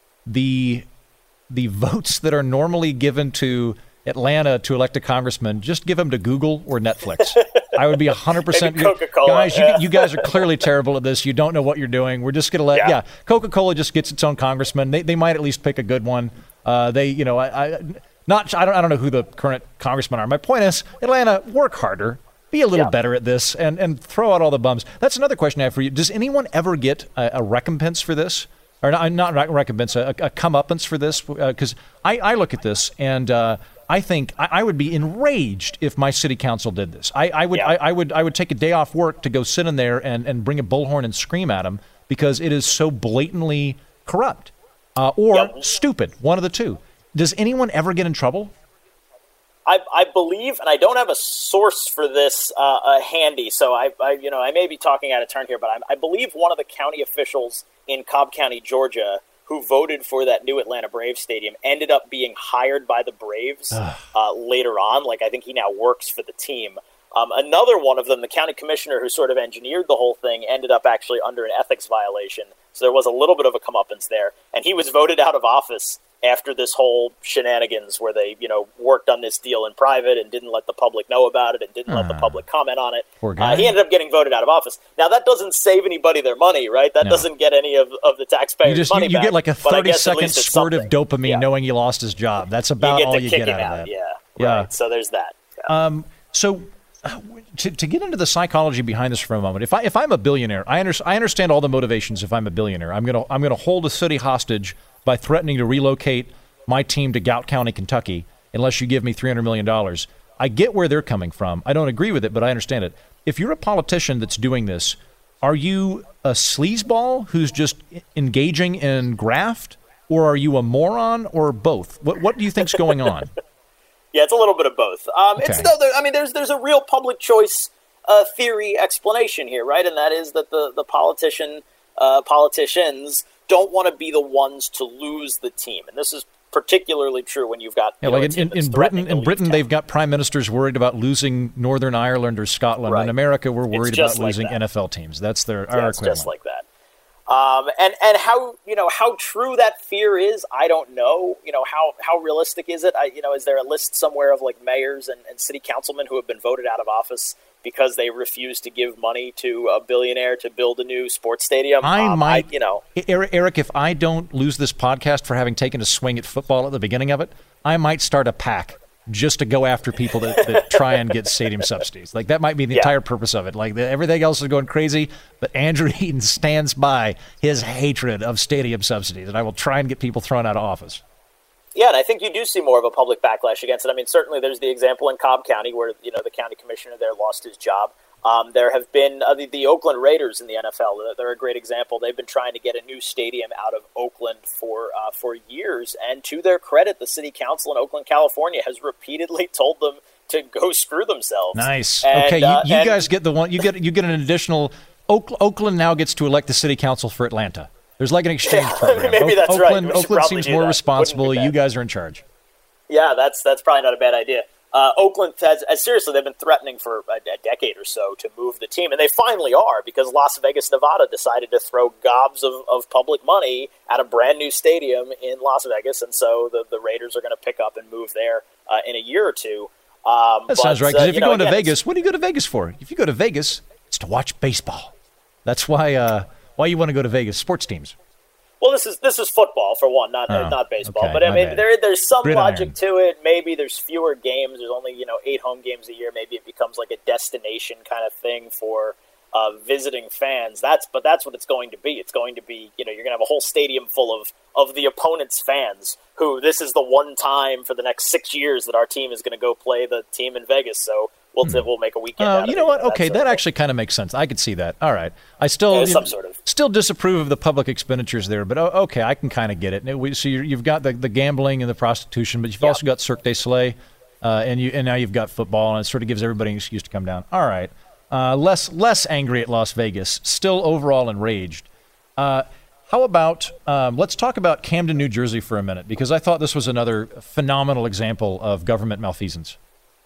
the the votes that are normally given to Atlanta to elect a congressman. Just give them to Google or Netflix. I would be one hundred percent. Coca-Cola. Guys, yeah. you, you guys are clearly terrible at this. You don't know what you're doing. We're just going to let, yeah. yeah, Coca-Cola just gets its own congressman. They they might at least pick a good one. Uh, they, you know, I, I not I don't I don't know who the current congressmen are. My point is, Atlanta, work harder. Be a little yeah. better at this and, and throw out all the bums. That's another question I have for you. Does anyone ever get a, a recompense for this? Or not, not recompense, a, a comeuppance for this? Because uh, I, I look at this, and uh, I think I, I would be enraged if my city council did this. I, I would, Yeah. I, I would, I would take a day off work to go sit in there and, and bring a bullhorn and scream at them because it is so blatantly corrupt uh, or Yep. stupid. One of the two. Does anyone ever get in trouble? I, I believe, and I don't have a source for this uh, uh, handy, so I, I, you know, I may be talking out of turn here, but I, I believe one of the county officials in Cobb County, Georgia, who voted for that new Atlanta Braves stadium, ended up being hired by the Braves uh, later on. Like, I think he now works for the team. Um, another one of them, the county commissioner who sort of engineered the whole thing, ended up actually under an ethics violation. So there was a little bit of a comeuppance there, and he was voted out of office after this whole shenanigans where they, you know, worked on this deal in private and didn't let the public know about it and didn't uh, let the public comment on it. Poor guy. Uh, he ended up getting voted out of office. Now, that doesn't save anybody their money, right? That No. doesn't get any of, of the taxpayers' You just money you, you back. get like a but I guess at thirty-second least it's squirt of something. dopamine Yeah. knowing he lost his job. That's about You get all to you kick get him out of out. that. Yeah, Yeah. right. So there's that. Yeah. Um, so uh, to, to get into the psychology behind this for a moment, if I if I'm a billionaire, I, under, I understand all the motivations. If I'm a billionaire, I'm gonna I'm gonna hold a city hostage by threatening to relocate my team to Gount County, Kentucky, unless you give me three hundred million dollars. I get where they're coming from. I don't agree with it, but I understand it. If you're a politician that's doing this, are you a sleazeball who's just engaging in graft, or are you a moron, or both? What what do you think's going on? Yeah, it's a little bit of both. Um, It's Okay. no, there, I mean, there's there's a real public choice uh, theory explanation here, right? And that is that the the politician uh, politicians don't want to be the ones to lose the team, and this is particularly true when you've got Yeah, you know, like a in, team in, that's in Britain, threatening to in leave Britain, town. they've got prime ministers worried about losing Northern Ireland or Scotland. Right. In America, we're worried about just like losing that. N F L teams. That's their Yeah, our it's equivalent. just like that. Um, and and how you know how true that fear is, I don't know. You know how how realistic is it? I, you know, is there a list somewhere of like mayors and, and city councilmen who have been voted out of office because they refuse to give money to a billionaire to build a new sports stadium? I Um, might, I, you know, Eric, Eric, if I don't lose this podcast for having taken a swing at football at the beginning of it, I might start a PAC just to go after people that, that try and get stadium subsidies. Like, that might be the Yeah. entire purpose of it. Like, the, everything else is going crazy, but Andrew Heaton stands by his hatred of stadium subsidies, and I will try and get people thrown out of office. yeah, and I think you do see more of a public backlash against it. I mean, certainly there's the example in Cobb County where you know the county commissioner there lost his job. Um, there have been uh, the, the Oakland Raiders in the N F L. They're, they're a great example. They've been trying to get a new stadium out of Oakland for uh, for years, and to their credit, the city council in Oakland, California, has repeatedly told them to go screw themselves. Nice. And, okay, you, uh, you and- guys get the one. You get you get an additional. Oak, Oakland now gets to elect the city council for Atlanta. There's like an exchange Yeah, program. maybe Oak- that's right. Oakland, We should Oakland probably seems do more that. responsible. Wouldn't be You bad. guys are in charge. Yeah, that's that's probably not a bad idea. Uh, Oakland has, uh, seriously, they've been threatening for a, a decade or so to move the team, and they finally are because Las Vegas, Nevada decided to throw gobs of, of public money at a brand new stadium in Las Vegas, and so the, the Raiders are going to pick up and move there uh, in a year or two. Um, That but, sounds right. Because uh, if you you know, go into again, Vegas, what do you go to Vegas for? If you go to Vegas, it's to watch baseball. That's why uh, why you want to go to Vegas. Sports teams. Well, this is this is football for one, not Oh, not baseball. okay, but I my mean, bad. there there's some Gridiron. logic to it. Maybe there's fewer games. There's only you know eight home games a year. Maybe it becomes like a destination kind of thing for uh, visiting fans. That's but that's what it's going to be. It's going to be you know you're going to have a whole stadium full of of the opponent's fans. Who this is the one time for the next six years that our team is going to go play the team in Vegas. So we'll t- we'll make a weekend. Uh, out of you it, know what? that Okay, sort that of actually kind of makes sense. I could see that. All right. I still Yeah, you some know, sort of. still disapprove of the public expenditures there, but oh, okay, I can kind of get it. And it- we- So you're, you've got the, the gambling and the prostitution, but you've Yeah. also got Cirque du Soleil, uh, and you and now you've got football, and it sort of gives everybody an excuse to come down. All right. Uh, less less angry at Las Vegas, still overall enraged. Uh, how about um, let's talk about Camden, New Jersey for a minute, because I thought this was another phenomenal example of government malfeasance.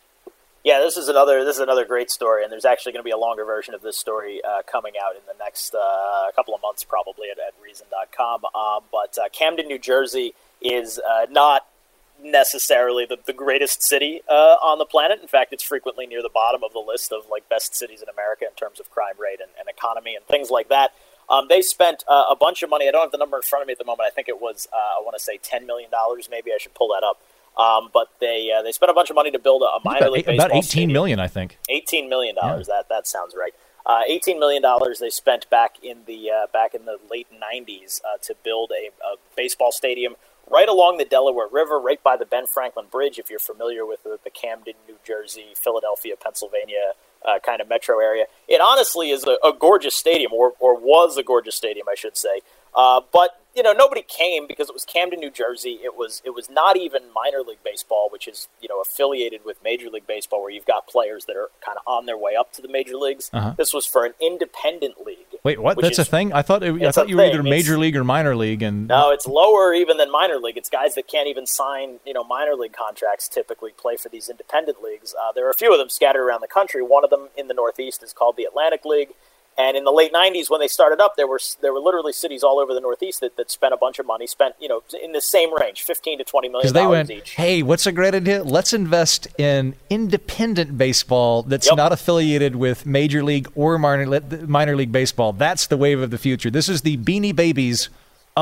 Yeah, this is another this is another great story, and there's actually going to be a longer version of this story uh, coming out in the next uh, couple of months, probably at, at reason dot com. Um, but uh, Camden, New Jersey, is uh, not necessarily the, the greatest city uh, on the planet. In fact, it's frequently near the bottom of the list of like best cities in America in terms of crime rate and, and economy and things like that. Um, they spent uh, a bunch of money. I don't have the number in front of me at the moment. I think it was uh, I want to say ten million dollars. Maybe I should pull that up. Um, but they uh, they spent a bunch of money to build a, a minor About, league eight- baseball about eighteen stadium. million, I think. eighteen million dollars. Yeah. That that sounds right. Uh, eighteen million dollars they spent back in the uh, back in the late nineties uh, to build a, a baseball stadium right along the Delaware River, right by the Ben Franklin Bridge, if you're familiar with the, the Camden, New Jersey, Philadelphia, Pennsylvania uh, kind of metro area. It honestly is a, a gorgeous stadium, or, or was a gorgeous stadium, I should say. Uh, but, you know, nobody came because it was Camden, New Jersey. It was it was not even minor league baseball, which is, you know, affiliated with Major League Baseball, where you've got players that are kind of on their way up to the major leagues. Uh-huh. This was for an independent league. Wait, what? That's is, a thing? I thought it, I thought you were either major league or minor league. And no, it's lower even than minor league. It's guys that can't even sign, you know, minor league contracts typically play for these independent leagues. Uh, there are a few of them scattered around the country. One of them in the Northeast is called the Atlantic League. And in the late nineties, when they started up, there were there were literally cities all over the Northeast that, that spent a bunch of money, spent, you know, in the same range, fifteen to twenty million dollars they went, each. Hey, what's a great idea? Let's invest in independent baseball that's yep. not affiliated with Major League or minor, minor League Baseball. That's the wave of the future. This is the Beanie Babies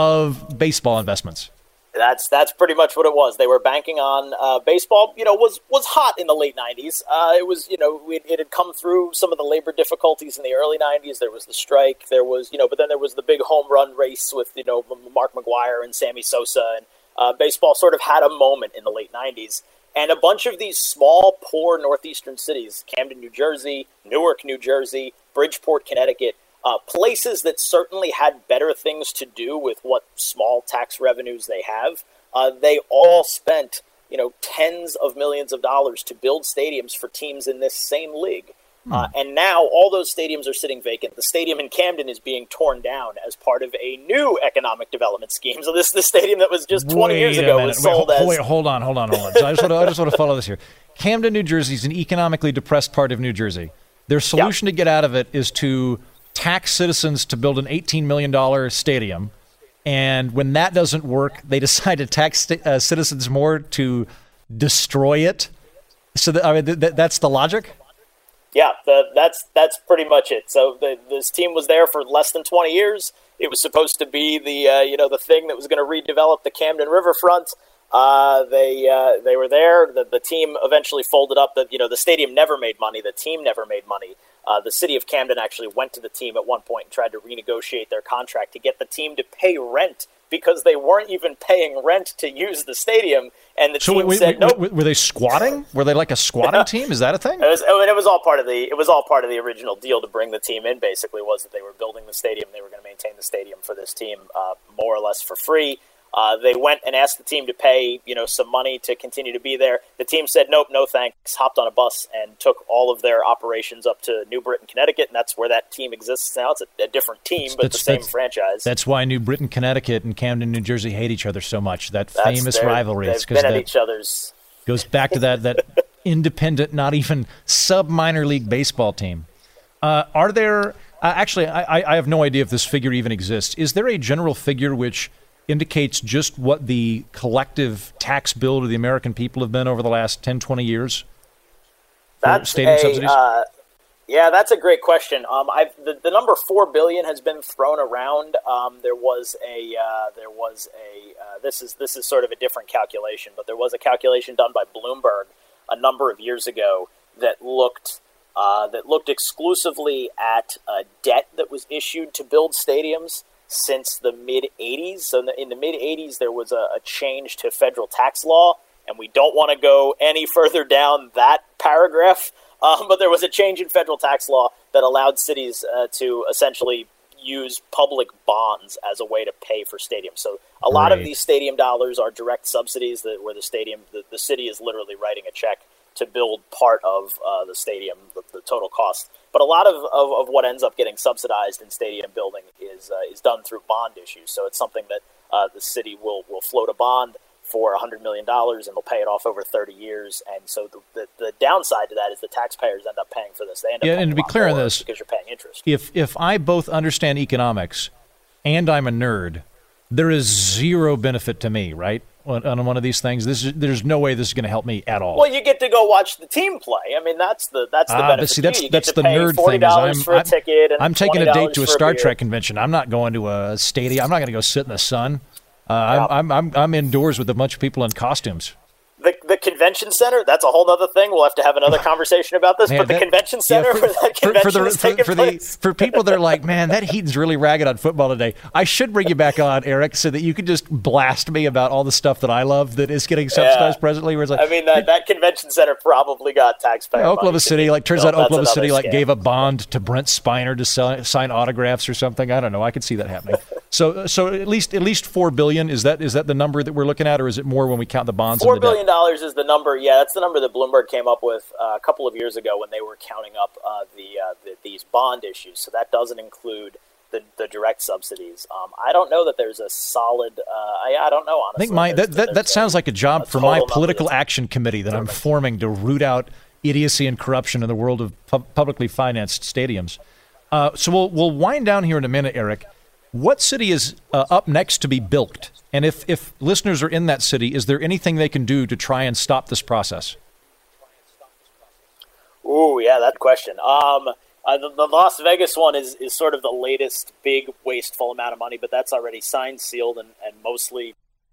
of baseball investments. That's that's pretty much what it was. They were banking on uh, baseball. You know, was was hot in the late nineties. Uh, it was, you know, it, it had come through some of the labor difficulties in the early nineties. There was the strike. There was, you know, but then there was the big home run race with, you know, Mark McGwire and Sammy Sosa, and uh, baseball sort of had a moment in the late nineties. And a bunch of these small, poor northeastern cities, Camden, New Jersey, Newark, New Jersey, Bridgeport, Connecticut, Uh, places that certainly had better things to do with what small tax revenues they have, uh, they all spent, you know, tens of millions of dollars to build stadiums for teams in this same league. Hmm. Uh, and now all those stadiums are sitting vacant. The stadium in Camden is being torn down as part of a new economic development scheme. So this is the stadium that was just twenty wait years ago was wait, sold wait, as... Wait, hold on, hold on, hold on. So I just want to, I just want to follow this here. Camden, New Jersey is an economically depressed part of New Jersey. Their solution yeah. to get out of it is to tax citizens to build an eighteen million dollars stadium, and when that doesn't work, they decide to tax st- uh, citizens more to destroy it. So that, I mean, th- th- that's the logic? Yeah, the, that's that's pretty much it. So the, this team was there for less than twenty years. It was supposed to be the uh, you know the thing that was going to redevelop the Camden Riverfront. Uh, they uh, they were there. The, the team eventually folded up. The you know the stadium never made money. The team never made money. Uh, the city of Camden actually went to the team at one point and tried to renegotiate their contract to get the team to pay rent because they weren't even paying rent to use the stadium. And the so team wait, said, wait, "Nope." Were they squatting? Were they like a squatting team? Is that a thing? It was, it was all part of the. It was all part of the original deal to bring the team in. Basically, was that they were building the stadium. They were going to maintain the stadium for this team uh, more or less for free. Uh, they went and asked the team to pay, you know, some money to continue to be there. The team said, nope, no thanks, hopped on a bus and took all of their operations up to New Britain, Connecticut, and that's where that team exists now. It's a, a different team, but that's, the same franchise. That's why New Britain, Connecticut and Camden, New Jersey hate each other so much, that that's famous their, rivalry. They've been at each other's. Goes back to that, that independent, not even sub-minor league baseball team. Uh, are there, uh, actually, I, I have no idea if this figure even exists. Is there a general figure which indicates just what the collective tax bill to the American people have been over the last ten, twenty years? That's stadium a, subsidies? Uh, yeah, that's a great question. Um, I've, the, the number four billion dollars has been thrown around. Um, there was a, uh, there was a, uh, this is this is sort of a different calculation, but there was a calculation done by Bloomberg a number of years ago that looked uh, that looked exclusively at uh, debt that was issued to build stadiums since the mid-eighties. So in the, in the mid-eighties, there was a, a change to federal tax law, and we don't want to go any further down that paragraph, um, but there was a change in federal tax law that allowed cities uh, to essentially use public bonds as a way to pay for stadiums. So a lot right. of these stadium dollars are direct subsidies that where the stadium, the, the city is literally writing a check to build part of uh, the stadium, the, the total cost. But a lot of, of, of what ends up getting subsidized in stadium building is uh, is done through bond issues. So it's something that uh, the city will, will float a bond for one hundred million dollars, and they'll pay it off over thirty years. And so the, the, the downside to that is the taxpayers end up paying for this. They end up yeah, paying and to be clear on this, because you're paying interest. If if I both understand economics and I'm a nerd, there is zero benefit to me, right? On, on one of these things, this is, there's no way this is going to help me at all. Well, you get to go watch the team play. I mean, that's the that's the ah, benefit. See, that's you that's get the to pay nerd forty dollars thing. Is I'm, for a I'm, ticket and I'm taking a date to a Star a Trek convention. I'm not going to a stadium. I'm not going to go sit in the sun. Uh, yeah. I'm, I'm I'm I'm indoors with a bunch of people in costumes. The, the convention center, that's a whole other thing. We'll have to have another conversation about this. Man, but the that, convention center, yeah, for, where that convention for, for, the, is taking for, for, place. The, for people that are like, man, that Heaton's really ragged on football today. I should bring you back on, Eric, so that you could just blast me about all the stuff that I love that is getting subsidized yeah. presently. Where it's like, I mean, that, that convention center probably got taxpayer yeah, Oklahoma money. City, like turns out Oklahoma City like scam. gave a bond to Brent Spiner to sell, sign autographs or something. I don't know. I could see that happening. so, so at least at least four billion is that is that the number that we're looking at, or is it more when we count the bonds? Four billion dollars is the number. Yeah, that's the number that Bloomberg came up with uh, a couple of years ago when they were counting up uh, the, uh, the these bond issues. So that doesn't include the, the direct subsidies. Um, I don't know that there's a solid. Uh, I, I don't know honestly. I think my that that, that sounds like a job a for my political action committee that I'm forming to root out idiocy and corruption in the world of pu- publicly financed stadiums. Uh, so we'll we'll wind down here in a minute, Eric. What city is uh, up next to be built? And if, if listeners are in that city, is there anything they can do to try and stop this process? Ooh, yeah, that question. Um, uh, the, the Las Vegas one is, is sort of the latest big wasteful amount of money, but that's already signed, sealed, and, and mostly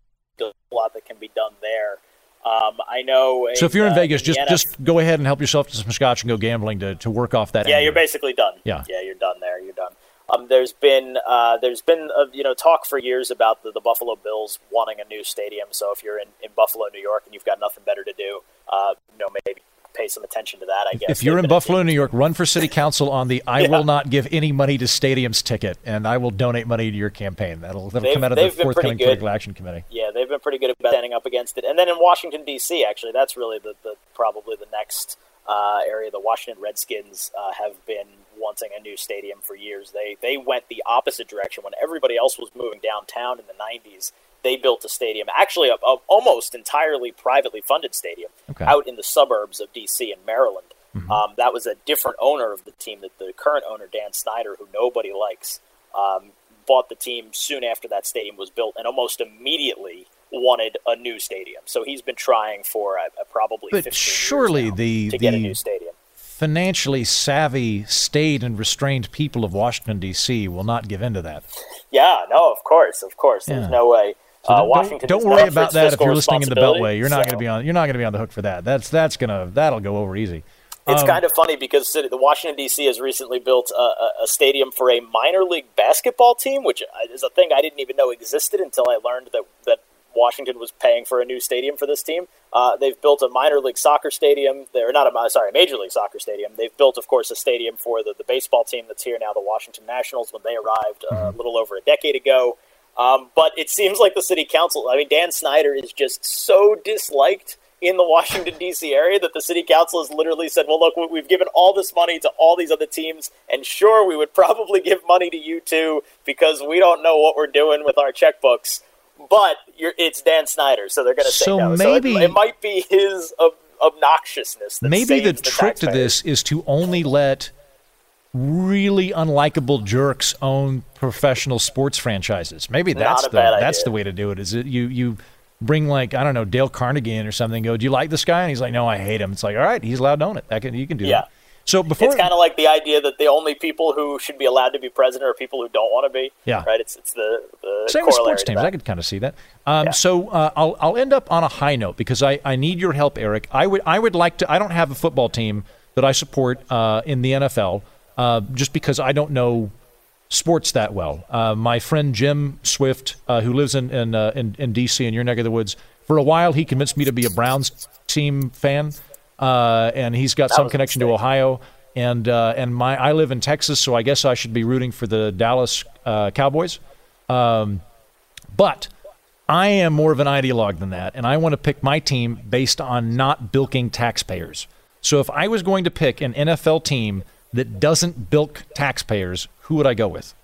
a lot that can be done there. Um, I know. So if you're in uh, Vegas, just N F- just go ahead and help yourself to some scotch and go gambling to, to work off that. Yeah, anger. You're basically done. Yeah, yeah, you're done there. You're done. Um, there's been uh, there's been uh, you know talk for years about the, the Buffalo Bills wanting a new stadium. So if you're in, in Buffalo, New York, and you've got nothing better to do, uh, you know maybe pay some attention to that. I guess if you're in Buffalo, New York, run for city council on the "I yeah. will not give any money to stadiums" ticket, and I will donate money to your campaign. That'll that'll come out of the forthcoming political action committee. Yeah, they've been pretty good about standing up against it. And then in Washington D C, actually, that's really the, the probably the next uh, area. The Washington Redskins uh, have been wanting a new stadium for years. They they went the opposite direction when everybody else was moving downtown in the nineties. They built a stadium, actually a, a almost entirely privately funded stadium, okay. out in the suburbs of D C in Maryland. Mm-hmm. Um, that was a different owner of the team. That the current owner, Dan Snyder, who nobody likes, um, bought the team soon after that stadium was built, and almost immediately wanted a new stadium. So he's been trying for uh, probably but fifteen surely years now the, to the get a new stadium. Financially savvy, staid and restrained people of Washington, D C will not give in to that. Yeah, no, of course, of course. There's yeah. no way. So uh, don't, Washington don't worry about that if you're listening in the responsibility, Beltway. You're not so. going to be on. You're not going to be on the hook for that. That's that's gonna that'll go over easy. It's um, kind of funny because the Washington D C has recently built a, a stadium for a minor league basketball team, which is a thing I didn't even know existed until I learned that that Washington was paying for a new stadium for this team. Uh, they've built a minor league soccer stadium. They're not a sorry, major league soccer stadium. They've built, of course, a stadium for the, the baseball team that's here now, the Washington Nationals, when they arrived uh, a little over a decade ago. Um, but it seems like the city council, I mean, Dan Snyder is just so disliked in the Washington, D C area that the city council has literally said, well, look, we've given all this money to all these other teams, and sure, we would probably give money to you too because we don't know what we're doing with our checkbooks. But you're, it's Dan Snyder, so they're going to say so no. Maybe, so it, it might be his ob- obnoxiousness that maybe the, the trick taxpayers. to this is to only let really unlikable jerks own professional sports franchises. Maybe that's Not a the bad that's idea. the way to do it. Is it you you bring like I don't know Dale Carnegie in or something? Go, do you like this guy? And he's like, no, I hate him. It's like, all right, he's allowed to own it. That can you can do yeah. that. So before it's kind of like the idea that the only people who should be allowed to be president are people who don't want to be. Yeah, right. It's it's the, the same with sports teams. I could kind of see that. Um, yeah. So uh, I'll I'll end up on a high note because I, I need your help, Eric. I would I would like to. I don't have a football team that I support uh, in the N F L uh, just because I don't know sports that well. Uh, my friend Jim Swift, uh, who lives in in, uh, in in D C in your neck of the woods, for a while he convinced me to be a Browns team fan, uh, and he's got that some connection to Ohio. And uh, and my I live in Texas, so I guess I should be rooting for the Dallas uh, Cowboys. Um, but I am more of an ideologue than that, and I want to pick my team based on not bilking taxpayers. So if I was going to pick an N F L team that doesn't bilk taxpayers, who would I go with?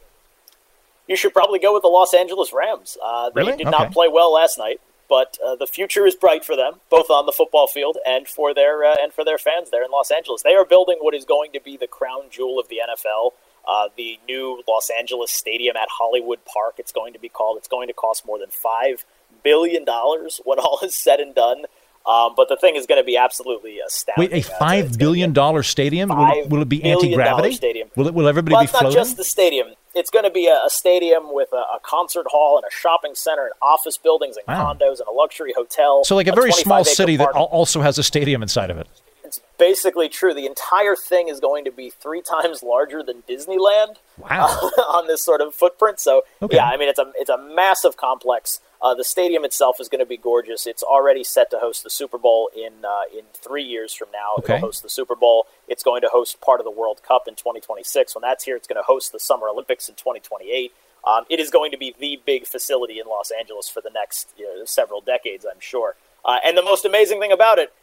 You should probably go with the Los Angeles Rams. Uh, they really? did Okay. not play well last night. But uh, the future is bright for them, both on the football field and for their uh, and for their fans there in Los Angeles. They are building what is going to be the crown jewel of the N F L, uh, the new Los Angeles Stadium at Hollywood Park. It's going to be called. It's going to cost more than five billion dollars when all is said and done. Um, but the thing is going to be absolutely astounding. Wait, a five billion dollar stadium? Will it, will it be anti-gravity? Stadium. Will it? Will everybody well, be it's floating? Not just the stadium. It's going to be a, a stadium with a, a concert hall and a shopping center and office buildings and wow. condos and a luxury hotel. So like a, a very small city that also has a stadium inside of it. It's basically true. The entire thing is going to be three times larger than Disneyland. Wow. Uh, on this sort of footprint. So okay. yeah, I mean it's a it's a massive complex. Uh, the stadium itself is going to be gorgeous. It's already set to host the Super Bowl in uh, in three years from now. Okay. It'll host the Super Bowl. It's going to host part of the World Cup in twenty twenty-six. When that's here, it's going to host the Summer Olympics in twenty twenty-eight. Um, it is going to be the big facility in Los Angeles for the next you know, several decades, I'm sure. Uh, and the most amazing thing about it,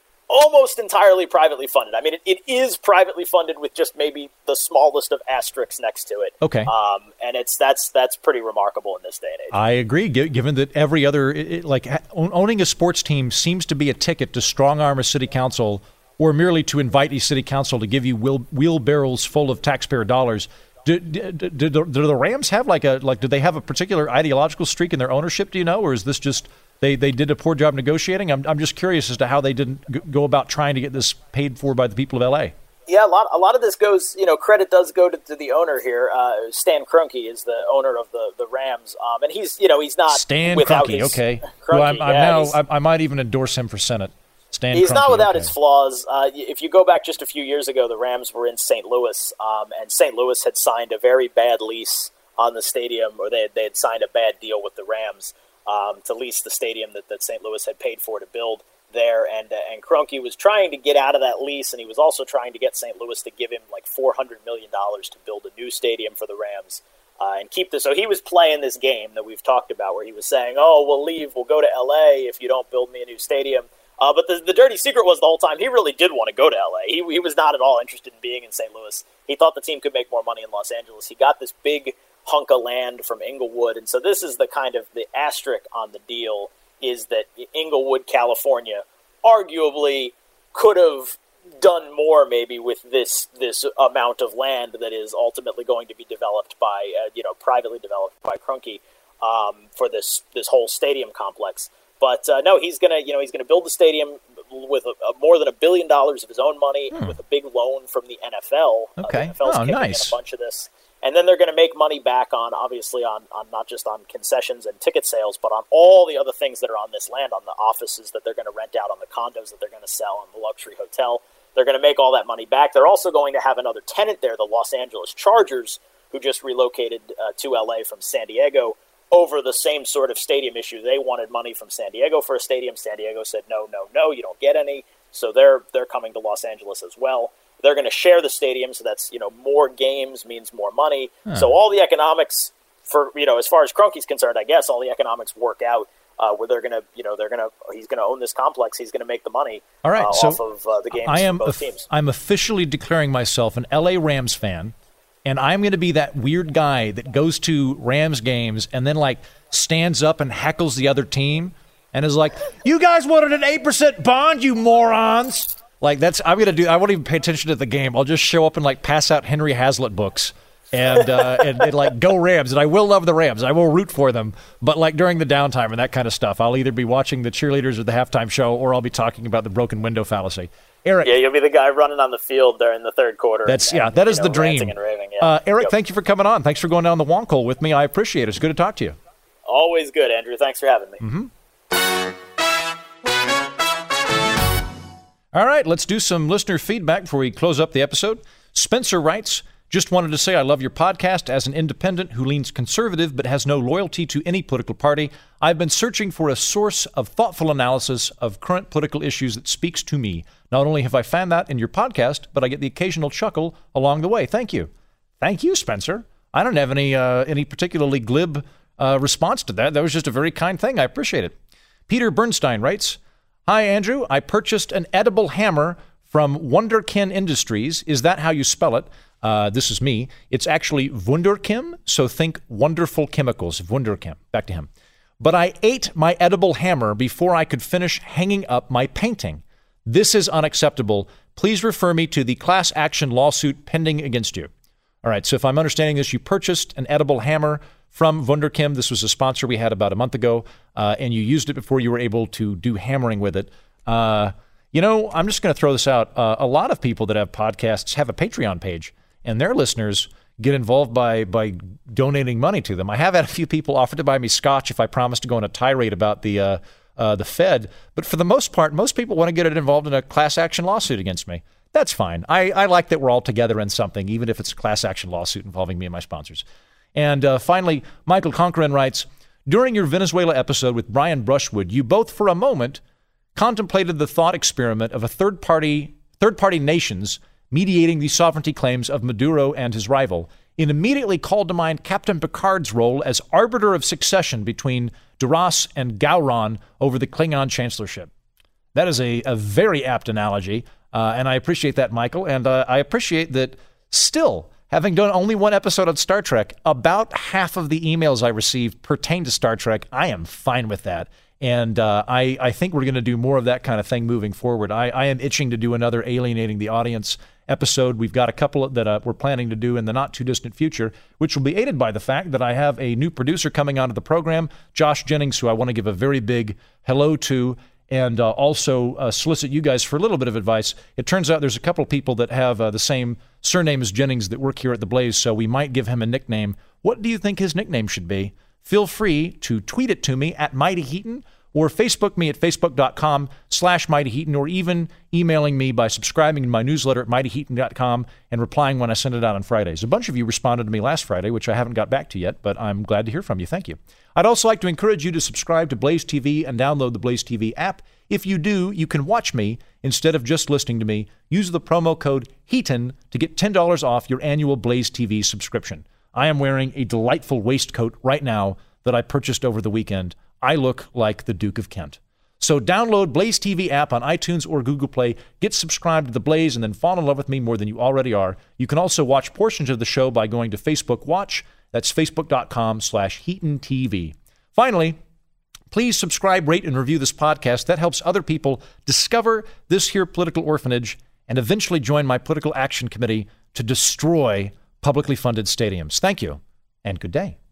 almost entirely privately funded. I mean, it, it is privately funded with just maybe the smallest of asterisks next to it. Okay. Um, and it's that's that's pretty remarkable in this day and age. I agree, given that every other, it, like owning a sports team seems to be a ticket to strong-arm a city council or merely to invite a city council to give you wheel, wheelbarrows full of taxpayer dollars. Do, do, do, do the Rams have like a, like, do they have a particular ideological streak in their ownership, do you know, or is this just... They they did a poor job negotiating? I'm I'm just curious as to how they didn't go about trying to get this paid for by the people of L A. Yeah, a lot a lot of this goes, you know, credit does go to, to the owner here. Uh, Stan Kroenke is the owner of the, the Rams, um, and he's, you know, he's not Stan without Kroenke, his, okay. Kroenke, well, I'm, I'm yeah, now I, I might even endorse him for Senate. Stan He's Kroenke, not without okay. his flaws. Uh, if you go back just a few years ago, the Rams were in Saint Louis, um, and Saint Louis had signed a very bad lease on the stadium, or they had, they had signed a bad deal with the Rams. Um, to lease the stadium that, that Saint Louis had paid for to build there. And uh, and Kroenke was trying to get out of that lease, and he was also trying to get Saint Louis to give him like four hundred million dollars to build a new stadium for the Rams uh, and keep this. So he was playing this game that we've talked about where he was saying, oh, we'll leave, we'll go to L A if you don't build me a new stadium. Uh, but the, the dirty secret was the whole time he really did want to go to L A. He, he was not at all interested in being in Saint Louis. He thought the team could make more money in Los Angeles. He got this big hunk of land from Inglewood, and so this is the kind of the asterisk on the deal is that Inglewood, California, arguably could have done more maybe with this this amount of land that is ultimately going to be developed by uh, you know privately developed by Kroenke um, for this this whole stadium complex. But uh, no, he's gonna you know he's gonna build the stadium with a, a more than a billion dollars of his own money, hmm. with a big loan from the N F L. Okay, uh, the N F L's oh kicking nice. in a bunch of this. And then they're going to make money back on, obviously, on, on not just on concessions and ticket sales, but on all the other things that are on this land, on the offices that they're going to rent out, on the condos that they're going to sell, on the luxury hotel. They're going to make all that money back. They're also going to have another tenant there, the Los Angeles Chargers, who just relocated uh, to L A from San Diego over the same sort of stadium issue. They wanted money from San Diego for a stadium. San Diego said, no, no, no, you don't get any. So they're they're coming to Los Angeles as well. They're going to share the stadium, so that's, you know, more games means more money. Huh. So all the economics for, you know, as far as Kroenke's concerned, I guess all the economics work out uh, where they're going to, you know, they're going to, he's going to own this complex. He's going to make the money all right, uh, so off of uh, the games I am from both of- teams. I'm officially declaring myself an L A Rams fan, and I'm going to be that weird guy that goes to Rams games and then, like, stands up and heckles the other team and is like, you guys wanted an eight percent bond, you morons. Like, that's, I'm going to do, I won't even pay attention to the game. I'll just show up and, like, pass out Henry Hazlitt books and, uh, and, and, like, go Rams. And I will love the Rams. I will root for them. But, like, during the downtime and that kind of stuff, I'll either be watching the cheerleaders or the halftime show, or I'll be talking about the broken window fallacy. Eric. Yeah, you'll be the guy running on the field during the third quarter. That's, and, yeah, that is know, the dream. ranting and raving, yeah. uh, Eric, yep. Thank you for coming on. Thanks for going down the Wonk with me. I appreciate it. It's good to talk to you. Always good, Andrew. Thanks for having me. Mm-hmm. All right, let's do some listener feedback before we close up the episode. Spencer writes, just wanted to say I love your podcast. As an independent who leans conservative but has no loyalty to any political party, I've been searching for a source of thoughtful analysis of current political issues that speaks to me. Not only have I found that in your podcast, but I get the occasional chuckle along the way. Thank you. Thank you, Spencer. I don't have any uh, any particularly glib uh, response to that. That was just a very kind thing. I appreciate it. Peter Bernstein writes, hi, Andrew. I purchased an edible hammer from Wunderkin Industries. Is that how you spell it? Uh, this is me. It's actually Wunderkim, so think wonderful chemicals. Wunderkim. Back to him. But I ate my edible hammer before I could finish hanging up my painting. This is unacceptable. Please refer me to the class action lawsuit pending against you. All right, so if I'm understanding this, you purchased an edible hammer from Wunderkim. This was a sponsor we had about a month ago, uh, and you used it before you were able to do hammering with it. Uh, you know, I'm just going to throw this out. Uh, a lot of people that have podcasts have a Patreon page, and their listeners get involved by by donating money to them. I have had a few people offer to buy me scotch if I promise to go on a tirade about the uh, uh, the Fed. But for the most part, most people want to get involved in a class action lawsuit against me. That's fine. I, I like that we're all together in something, even if it's a class action lawsuit involving me and my sponsors. And uh, finally, Michael Conquerin writes, during your Venezuela episode with Brian Brushwood, you both for a moment contemplated the thought experiment of a third-party third-party nations mediating the sovereignty claims of Maduro and his rival, and immediately called to mind Captain Picard's role as arbiter of succession between Duras and Gowron over the Klingon chancellorship. That is a, a very apt analogy, uh, and I appreciate that, Michael, and uh, I appreciate that still, having done only one episode on Star Trek, about half of the emails I received pertain to Star Trek. I am fine with that. And uh, I, I think we're going to do more of that kind of thing moving forward. I, I am itching to do another Alienating the Audience episode. We've got a couple that uh, we're planning to do in the not-too-distant future, which will be aided by the fact that I have a new producer coming onto the program, Josh Jennings, who I want to give a very big hello to, and uh, also uh, solicit you guys for a little bit of advice. It turns out there's a couple of people that have uh, the same surname as Jennings that work here at The Blaze, so we might give him a nickname. What do you think his nickname should be? Feel free to tweet it to me at Mighty Heaton, or Facebook me at facebook.com slash Mighty Heaton, or even emailing me by subscribing to my newsletter at mighty heaton dot com and replying when I send it out on Fridays. A bunch of you responded to me last Friday, which I haven't got back to yet, but I'm glad to hear from you. Thank you. I'd also like to encourage you to subscribe to Blaze T V and download the Blaze T V app. If you do, you can watch me instead of just listening to me. Use the promo code HEATON to get ten dollars off your annual Blaze T V subscription. I am wearing a delightful waistcoat right now that I purchased over the weekend. I look like the Duke of Kent. So download Blaze T V app on iTunes or Google Play, get subscribed to The Blaze, and then fall in love with me more than you already are. You can also watch portions of the show by going to Facebook Watch. That's facebook.com slash Heaton TV. Finally, please subscribe, rate, and review this podcast. That helps other people discover this here political orphanage and eventually join my political action committee to destroy publicly funded stadiums. Thank you, and good day.